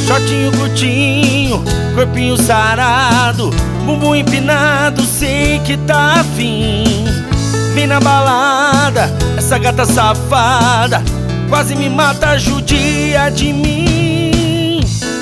shortinho curtinho, corpinho sarado, bumbum empinado, sei que tá afim. Vem na balada, essa gata safada, quase me mata, judia de mim.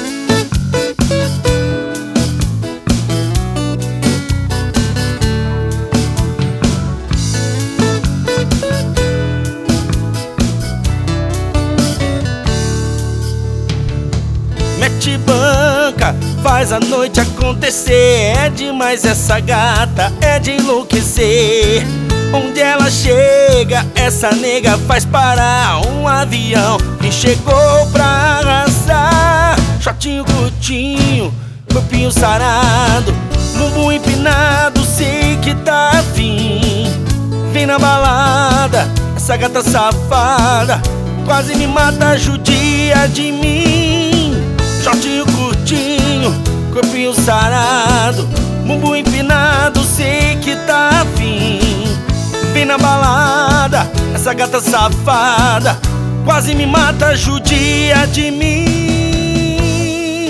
Mete banca, faz a noite acontecer. É demais essa gata, é de enlouquecer. Onde ela chega, essa nega faz parar um avião que chegou pra arrasar. Shortinho curtinho, corpinho sarado, bumbum empinado, sei que tá afim. Vem na balada, essa gata safada, quase me mata, judia de mim. Shortinho curtinho, corpinho sarado, bumbum empinado, sei que tá afim. Vem na balada, essa gata safada, quase me mata, judia de mim.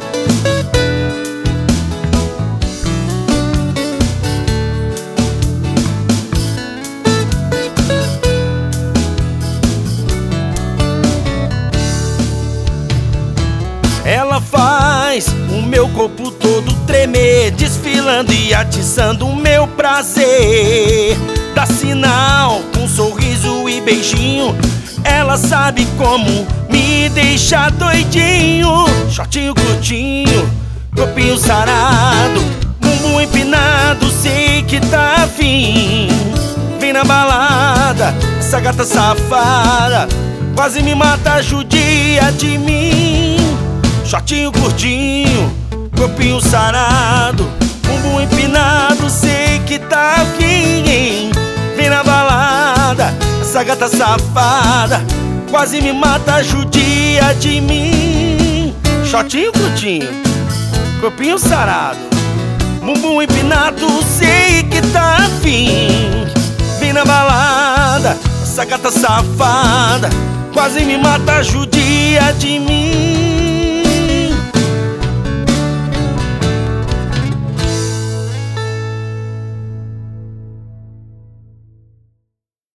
Ela faz o meu corpo todo tremer, desfilando e atiçando o meu prazer. Dá sinal com sorriso e beijinho, ela sabe como me deixa doidinho. Shortinho curtinho, corpinho sarado, bumbum empinado, sei que tá afim. Vem na balada, essa gata safada, quase me mata, judia de mim. Shortinho curtinho, corpinho sarado, bumbum empinado, sei que tá afim. Vem na balada, essa gata safada, quase me mata, judia de mim. Shortinho curtinho, corpinho sarado, bumbum empinado, sei que tá afim. Vem na balada, essa gata safada, quase me mata, judia de mim.